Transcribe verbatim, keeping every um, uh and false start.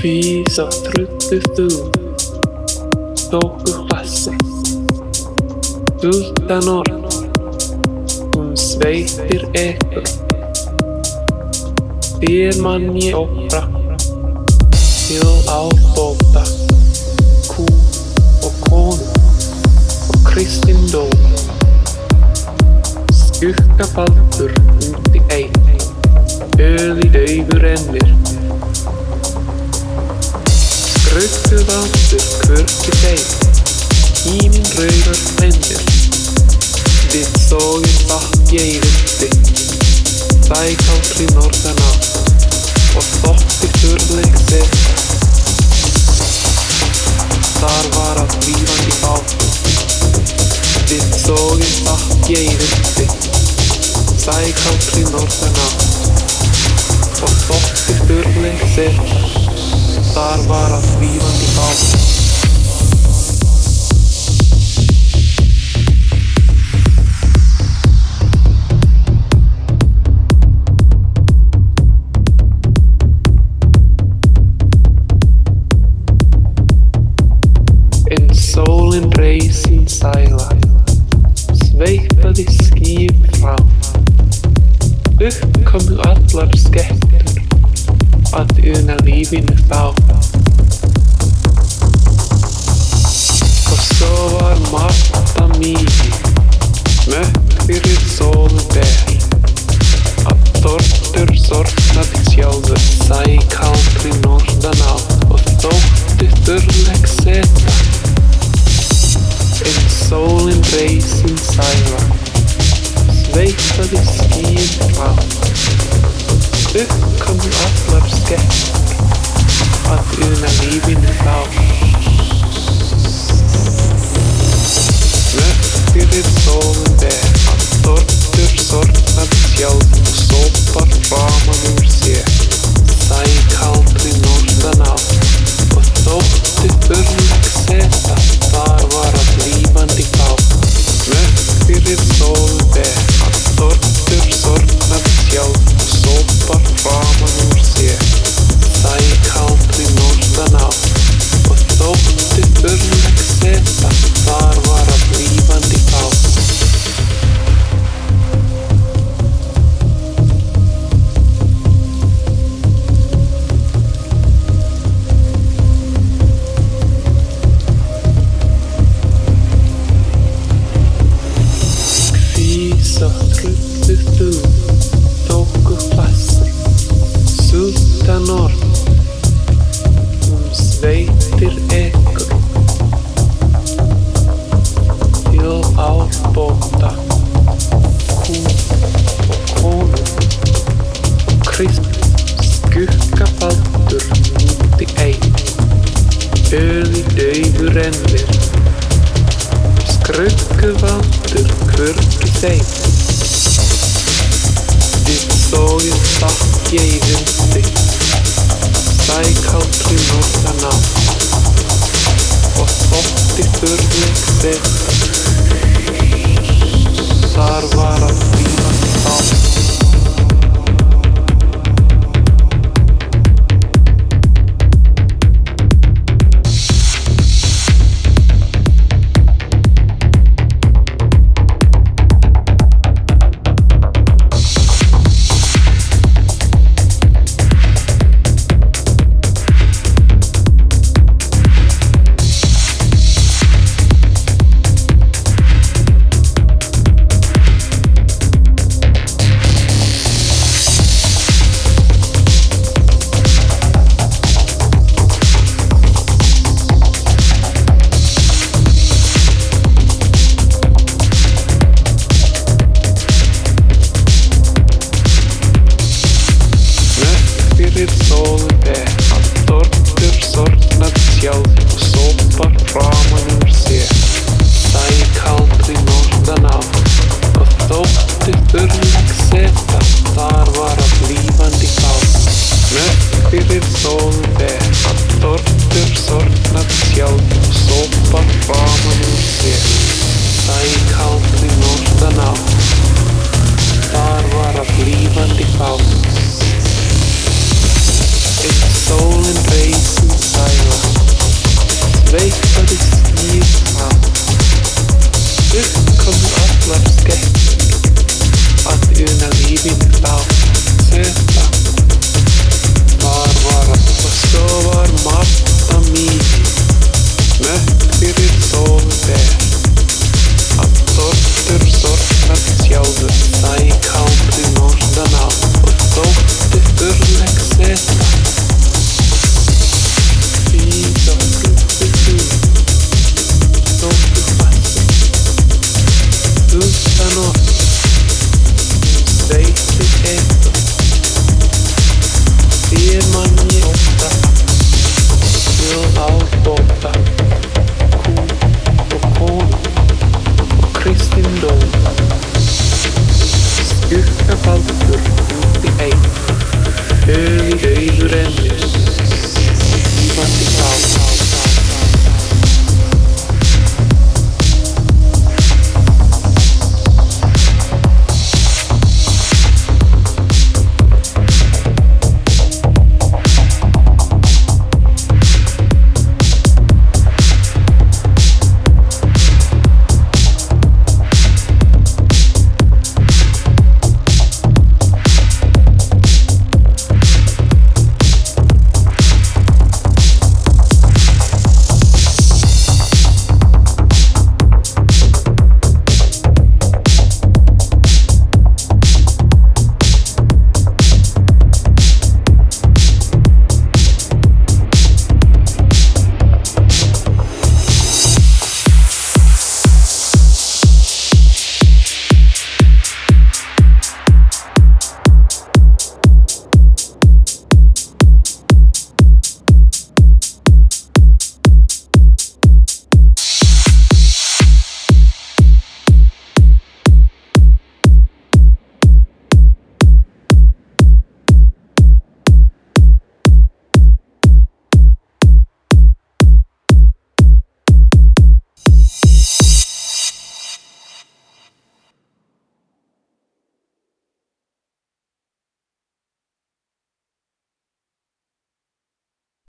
Hví svo trúðir þú þokuhlassi? Sultanor, hún sveitir ykkur. Þér man ég ofra til ábóta kú og konu og kristindóm. Skuggafaldur úti einn, öði daufur rennir. Skrudduvaldur hvergi þeim, híminn rauður mennir. Við sógum vatn ég vildi, sækaldri norðanátt og þótti þurrleik seta. Þar var að lífandi bátur. Við sógum vatn ég vildi, sækaldri norðanátt og þótti þurrleik seta. Þar var að lífandi bátur. En sólin reis sín sæla, sveipaði skýjum frá. Upp komu allar skepnur að una lífinu þá. Og svo var Marta mikið, mökk fyrir sólu ber. Að tortur sortnaði sjálfur sækaldri norðanátt og þótti þurrleik seta. En sólin reis sín sæla, sveipaði skýjum frá. Upp komu allar skepnur að una lífinu þá. Mökk fyrir sólu ber, að tortur sortnaði sjálf og sópar framan úr sér. Sækaldri norðanátt og þótti þurrleik seta. Þar var að lífandi bátur. Mökk fyrir sólu ber, að tortur sortnaði sjálf og sópar framan úr sér. Sækaldri norðanátt og þótti þurrleik seta. Þar var að lífandi bátur. Svo trúðir þú þokuhlassi? Sultanor, hún sveitir ykkur. Til ábóta kú og konu og krist. Skuggafaldur úti einn, öði daufur rennir. Skrudduvaldur hvergi þeim. Við sógum vatn ég vildi, sækaldri norðanátt og þótti þurrleik seta. Þar var að lífandi bátur. Fyrir sólu ber, að tortur sortnaði sjálf og sópar framan úr sér. Sækaldri norðanátt og þótti þurrleik seta. Þar var að lífandi bátur. Mökk fyrir sólu ber, að tortur sortnaði sjálf og sópar framan úr sér. Sækaldri norðanátt. Þar var að lífandi bátur. It's soul and bass. sæla, sveitt